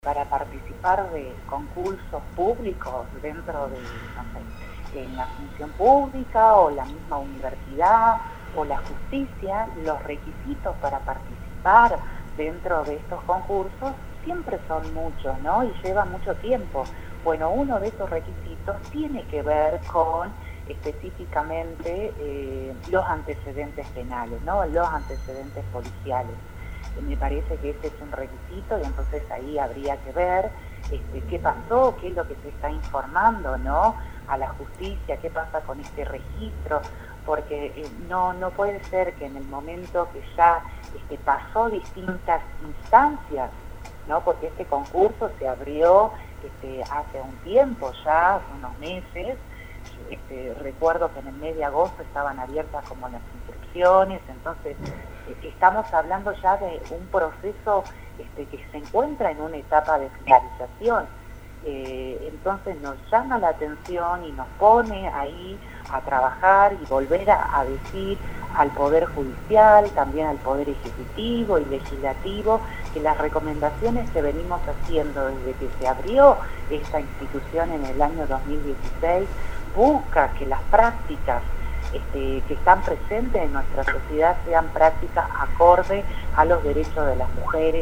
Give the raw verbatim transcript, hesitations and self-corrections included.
para participar de concursos públicos dentro de, no sé, en la función pública o la misma universidad o la justicia, los requisitos para participar dentro de estos concursos siempre son muchos, ¿no? Y lleva mucho tiempo. Bueno, uno de esos requisitos tiene que ver con específicamente eh, los antecedentes penales, ¿no? Los antecedentes policiales. Me parece que ese es un requisito y entonces ahí habría que ver este, qué pasó, qué es lo que se está informando, ¿no? A la justicia, qué pasa con este registro, porque eh, no, no puede ser que en el momento que ya este, pasó distintas instancias, ¿no? Porque este concurso se abrió este, hace un tiempo ya, hace unos meses. Este, recuerdo que en el mes de agosto estaban abiertas como las inscripciones, entonces eh, estamos hablando ya de un proceso este, que se encuentra en una etapa de finalización. Eh, entonces nos llama la atención y nos pone ahí a trabajar y volver a, a decir al Poder Judicial, también al Poder Ejecutivo y Legislativo, que las recomendaciones que venimos haciendo desde que se abrió esta institución en el año dos mil dieciséis busca que las prácticas este, que están presentes en nuestra sociedad sean prácticas acorde a los derechos de las mujeres,